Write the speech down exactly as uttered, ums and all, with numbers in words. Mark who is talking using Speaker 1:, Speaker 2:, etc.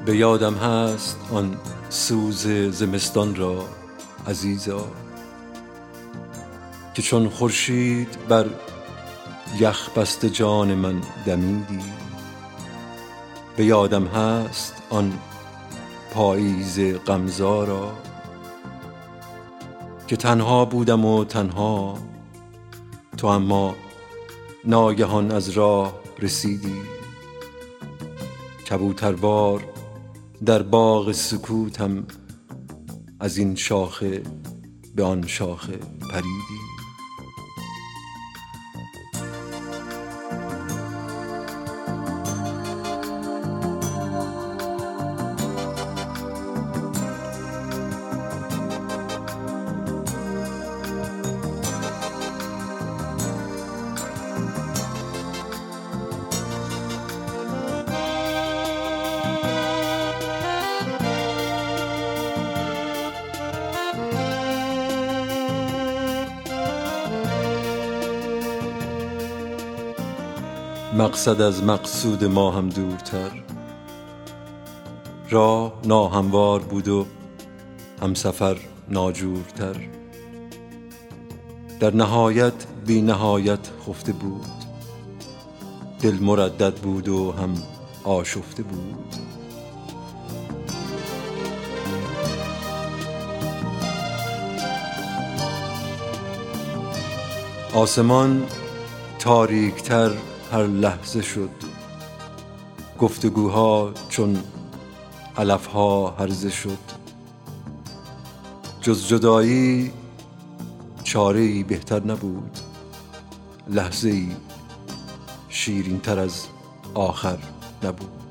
Speaker 1: به یادم هست آن سوز زمستان را عزیزا، که چون خورشید بر یخ بسته جان من دمیدی. به یادم هست آن پاییز غمزارا که تنها بودم و تنها تو اما ناگهان از راه رسیدی. کبوتربار در باغ سکوتم از این شاخه به آن شاخه پریدی. مقصد از مقصود ما هم دورتر، راه ناهموار بود و همسفر ناجورتر. در نهایت بی نهایت خفته بود، دل مردد بود و هم آشفته بود. آسمان تاریکتر هر لحظه شد، گفتگوها چون علفها هرزه شد. جز جدایی چاره‌ای بهتر نبود، لحظه‌ای شیرین‌تر از آخر نبود.